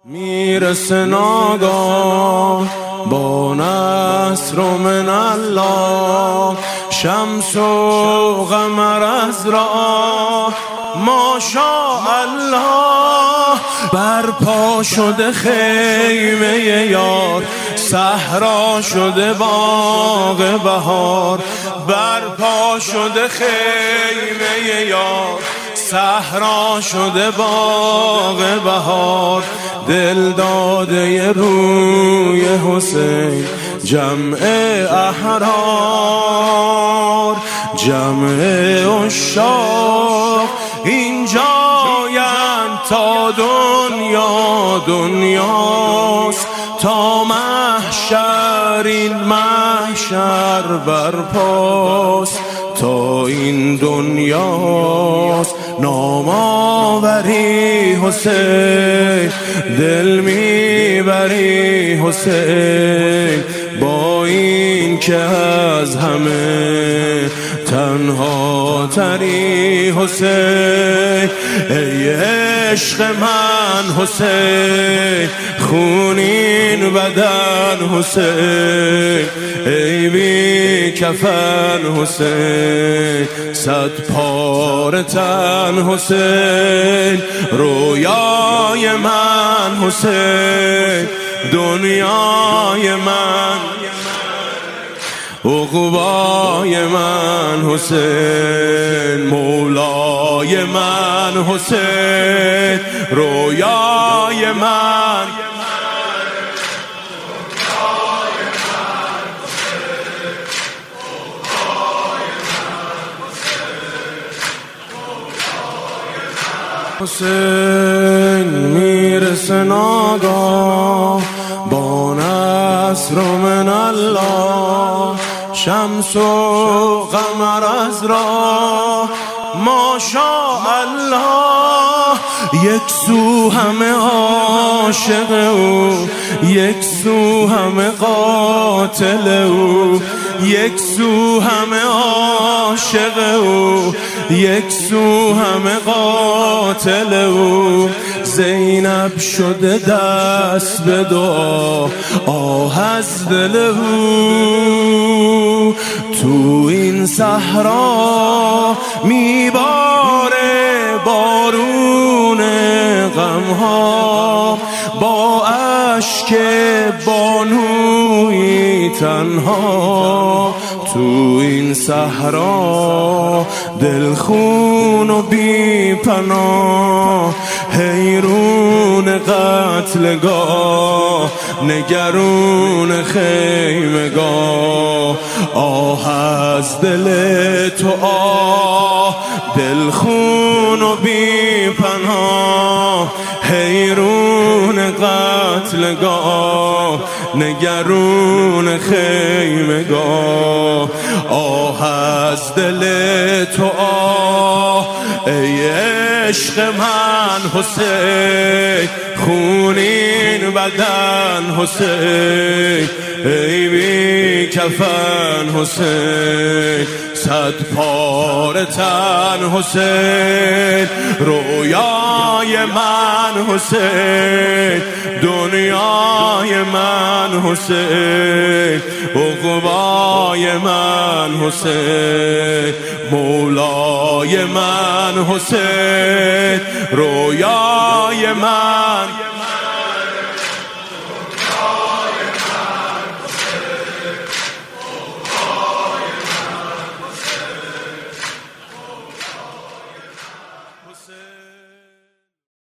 میرسه ناگاه با نصر من الله، شمس و قمر از راه ماشاءالله. برپا شده خیمه یار، صحرا شده باغ بهار. برپا شده خیمه یار، صحرا شده باغ بهار. دل داده روی حسین جمع احرار، جمع عشاق اینجایند تا دنیاست، تا محشر این محشر برپاست، تا این دنیاست. نام آوری حسین، دل میبری حسین، با این که از همه تنها تری حسین. ای عشق من حسین، خونین بدن حسین، ای بی کفن حسین، صد پاره تن حسین. رویای من حسین، دنیای من، عقبای من حسین، مولای من حسین، رویای من. حسین میرسه ناگاه با نصر من الله، شمس و قمر از راه ماشاءالله. یک سو همه عاشق او، یک سو همه قاتل او، یک سو همه عاشق او، یک سو همه قاتل او. زینب شده دست به دعا، آه از دل او. تو این صحرا میباره بارون غمها، با اشک بانوی تنها. تو این صحرا دلخون و بی پناه، حیرون قتلگاه، نگرون خیمگاه. آه از دل تو آه، دلخون و بی پناه، حیرون قتلگاه، نگرون خیمگاه. آه از دل تو آه، ای عشق من حسین، خونین بدن حسین، ای بی کفن حسین، صد پاره تن حسین. رویای من حسین، دنیای من حسین، عقبای من حسین، مولای من حسین، رویای من.